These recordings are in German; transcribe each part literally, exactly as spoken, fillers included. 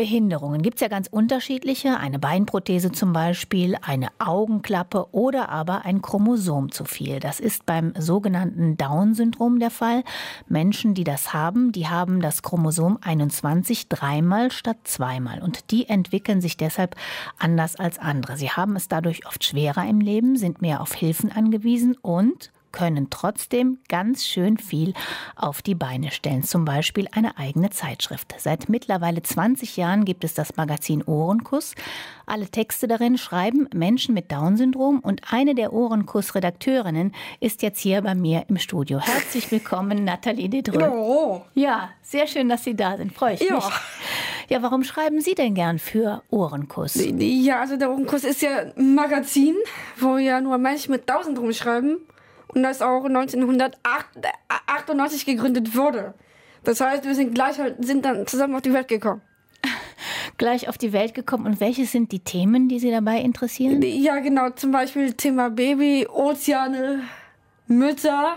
Behinderungen gibt es ja ganz unterschiedliche. Eine Beinprothese zum Beispiel, eine Augenklappe oder aber ein Chromosom zu viel. Das ist beim sogenannten Down-Syndrom der Fall. Menschen, die das haben, die haben das Chromosom einundzwanzig dreimal statt zweimal. Und die entwickeln sich deshalb anders als andere. Sie haben es dadurch oft schwerer im Leben, sind mehr auf Hilfen angewiesen und können trotzdem ganz schön viel auf die Beine stellen. Zum Beispiel eine eigene Zeitschrift. Seit mittlerweile zwanzig Jahren gibt es das Magazin Ohrenkuss. Alle Texte darin schreiben Menschen mit Down-Syndrom und eine der Ohrenkuss-Redakteurinnen ist jetzt hier bei mir im Studio. Herzlich willkommen, Nathalie Dedreux. Ja. Ja, sehr schön, dass Sie da sind. Freue ich Ja. mich. Ja, warum schreiben Sie denn gern für Ohrenkuss? Ja, also der Ohrenkuss ist ja ein Magazin, wo ja nur Menschen mit Down-Syndrom schreiben. Und das auch neunzehnhundertachtundneunzig gegründet wurde. Das heißt, wir sind gleich sind dann zusammen auf die Welt gekommen. Gleich auf die Welt gekommen. Und welche sind die Themen, die Sie dabei interessieren? Ja, genau. Zum Beispiel Thema Baby, Ozeane, Mütter.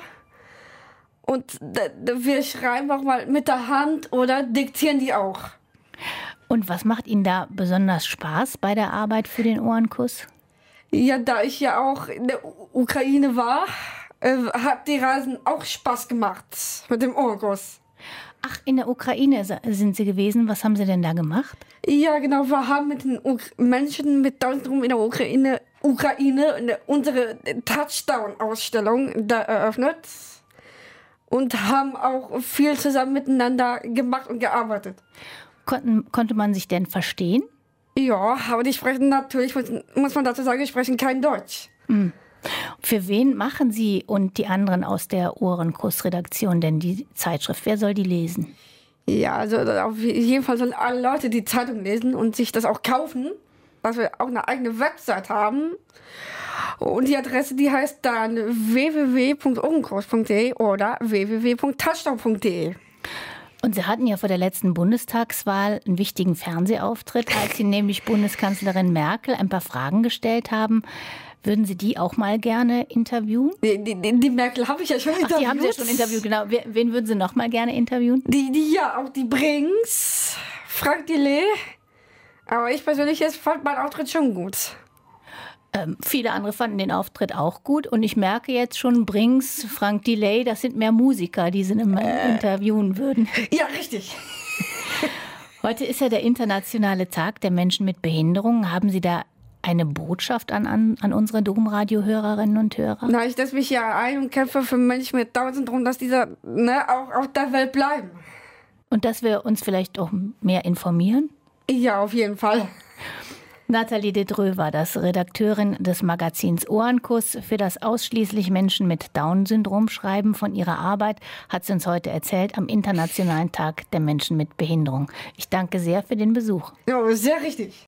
Und wir schreiben auch mal mit der Hand oder diktieren die auch. Und was macht Ihnen da besonders Spaß bei der Arbeit für den Ohrenkuss? Ja, da ich ja auch in der Ukraine war, äh, hat die Reisen auch Spaß gemacht mit dem Ohrenkuss. Ach, in der Ukraine sind Sie gewesen. Was haben Sie denn da gemacht? Ja, genau. Wir haben mit den Uk- Menschen mit Down-Syndrom in der Ukraine, Ukraine eine, unsere Touchdown-Ausstellung da eröffnet und haben auch viel zusammen miteinander gemacht und gearbeitet. Konnten, konnte man sich denn verstehen? Ja, aber die sprechen natürlich, muss man dazu sagen, die sprechen kein Deutsch. Mhm. Für wen machen Sie und die anderen aus der Ohrenkuss-Redaktion denn die Zeitschrift? Wer soll die lesen? Ja, also auf jeden Fall sollen alle Leute die Zeitung lesen und sich das auch kaufen, dass wir auch eine eigene Website haben. Und die Adresse, die heißt dann w w w punkt ohrenkuss punkt d e oder w w w punkt touchdown punkt d e. Und Sie hatten ja vor der letzten Bundestagswahl einen wichtigen Fernsehauftritt, als Sie nämlich Bundeskanzlerin Merkel ein paar Fragen gestellt haben. Würden Sie die auch mal gerne interviewen? Die, die, die Merkel habe ich ja schon interviewt. Ach, die haben Sie ja schon interviewt, genau. Wen würden Sie noch mal gerne interviewen? Die, die, ja, auch die Brings, Frank Delay. Aber ich persönlich jetzt fand meinen Auftritt schon gut. Ähm, viele andere fanden den Auftritt auch gut. Und ich merke jetzt schon, Brings, Frank Delay, das sind mehr Musiker, die Sie immer äh. interviewen würden. Ja, richtig. Heute ist ja der internationale Tag der Menschen mit Behinderungen. Haben Sie da eine Botschaft an, an, an unsere Domradio-Hörerinnen und Hörer? Na, ich setze mich ja ein und kämpfe für Menschen mit Down-Syndrom, dass diese ne, auch auf der Welt bleiben. Und dass wir uns vielleicht auch mehr informieren? Ja, auf jeden Fall. Nathalie Dedreux war das, Redakteurin des Magazins Ohrenkuss. Für das ausschließlich Menschen mit Down-Syndrom schreiben. Von ihrer Arbeit hat sie uns heute erzählt am Internationalen Tag der Menschen mit Behinderung. Ich danke sehr für den Besuch. Ja, sehr richtig.